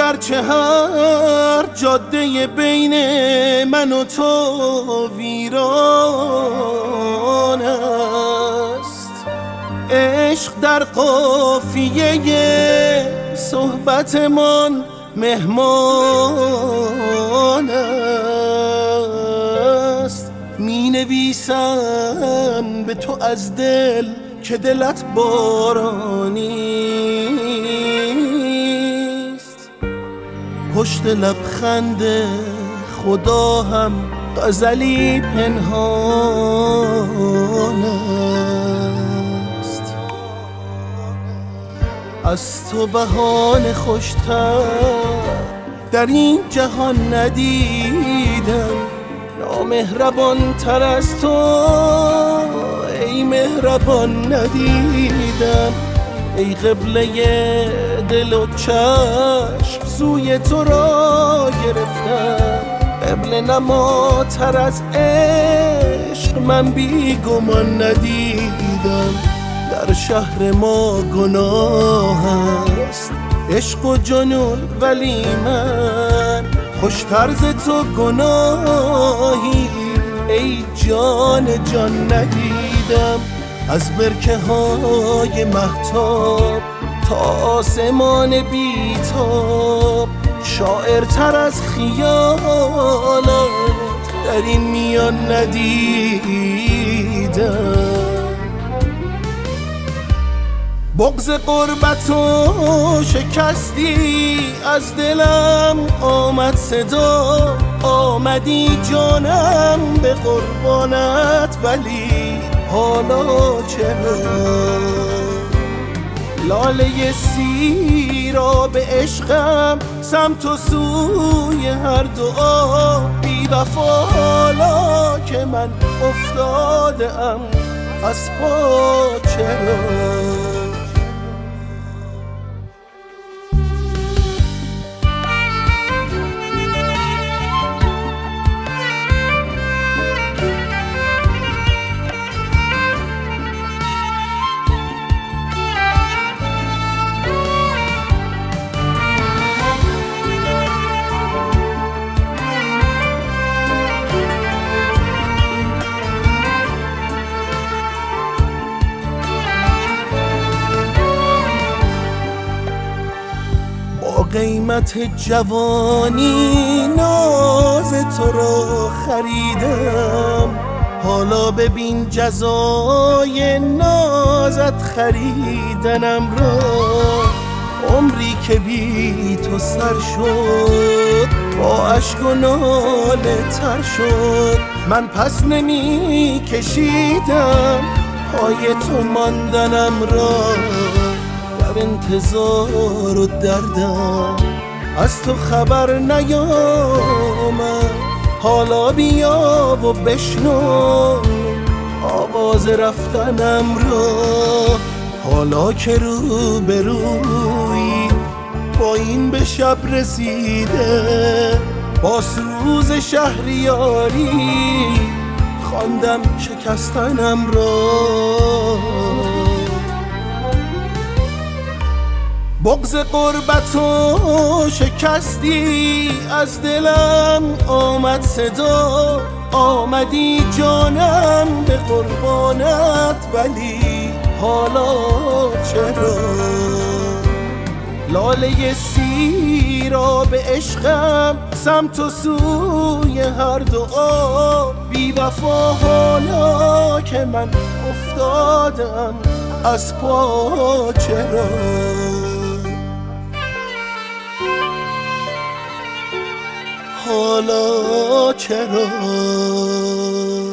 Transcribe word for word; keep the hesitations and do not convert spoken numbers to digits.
گرچه هر جاده بین من و تو ویران است، عشق در قافیه صحبتمان مهمان است. می نویسم به تو از دل که دلت بارانیست، پشت لبخند خدا هم غزلی پنهان است. از تو بهانه خوشتر در این جهان ندیدم، نامهربان تر از تو ای مهربان ندیدم. ای قبله دل و چشم سوی تو را گرفتم، قبله نما تر از عشق من بی گمان ندیدم. در شهر ما گناه است عشق و جنون، ولی من خوشتر ز تو گناهی ای جان جان ندیدم. از برکه های مهتاب تا آسمان بیتاب، شاعرتر از خیالات در این میان ندیدم. بغض غربتو شکستی از دلم آمد صدا، آمدی جانم به قربانت، ولی حالا چرا؟ لاله سیراب عشقم سمت و سوی هر دعا، بی وفا حالا که من افتاده ام از پا چرا؟ قیمت جوانی ناز تو را خریدم، حالا ببین جزای نازت خریدنم را. عمری که بی تو سر شد با اشک و ناله تر شد، من پس نمی کشیدم پای تو ماندنم را. در انتظار و دردم از تو خبر نیامد، حالا بیا و بشنو آواز رفتنم را. حالا که رو به روی با این به شب رسیده، با سوز شهریاری خواندم شکستنم را. بغض غربتو شکستی از دلم آمد صدا، آمدی جانم به قربانت، ولی حالا چرا؟ لاله سیراب عشقم سمت و سوی هر دعا، بی وفا حالا که من افتادم از پا چرا؟ حالا چرا؟